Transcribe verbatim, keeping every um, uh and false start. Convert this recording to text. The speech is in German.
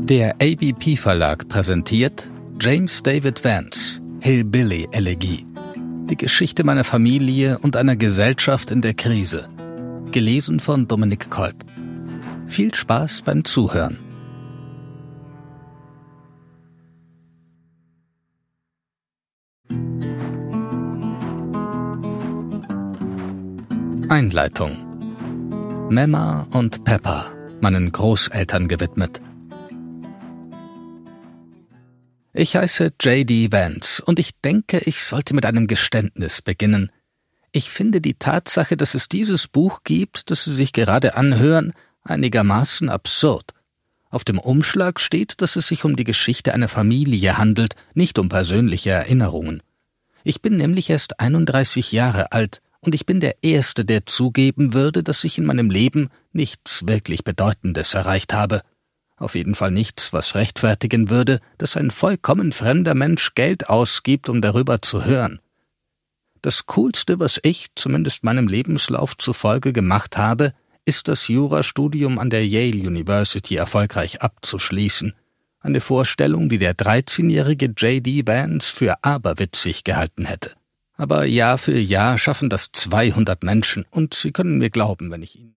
Der A B P Verlag präsentiert James David Vance, Hillbilly-Elegie. Die Geschichte meiner Familie und einer Gesellschaft in der Krise. Gelesen von Dominik Kolb. Viel Spaß beim Zuhören. Einleitung. Mama und Peppa, meinen Großeltern gewidmet. Ich heiße J D Vance und ich denke, ich sollte mit einem Geständnis beginnen. Ich finde die Tatsache, dass es dieses Buch gibt, das Sie sich gerade anhören, einigermaßen absurd. Auf dem Umschlag steht, dass es sich um die Geschichte einer Familie handelt, nicht um persönliche Erinnerungen. Ich bin nämlich erst einunddreißig Jahre alt und ich bin der Erste, der zugeben würde, dass ich in meinem Leben nichts wirklich Bedeutendes erreicht habe. Auf jeden Fall nichts, was rechtfertigen würde, dass ein vollkommen fremder Mensch Geld ausgibt, um darüber zu hören. Das Coolste, was ich, zumindest meinem Lebenslauf zufolge, gemacht habe, ist das Jurastudium an der Yale University erfolgreich abzuschließen. Eine Vorstellung, die der dreizehnjährige J D Vance für aberwitzig gehalten hätte. Aber Jahr für Jahr schaffen das zweihundert Menschen, und Sie können mir glauben, wenn ich Ihnen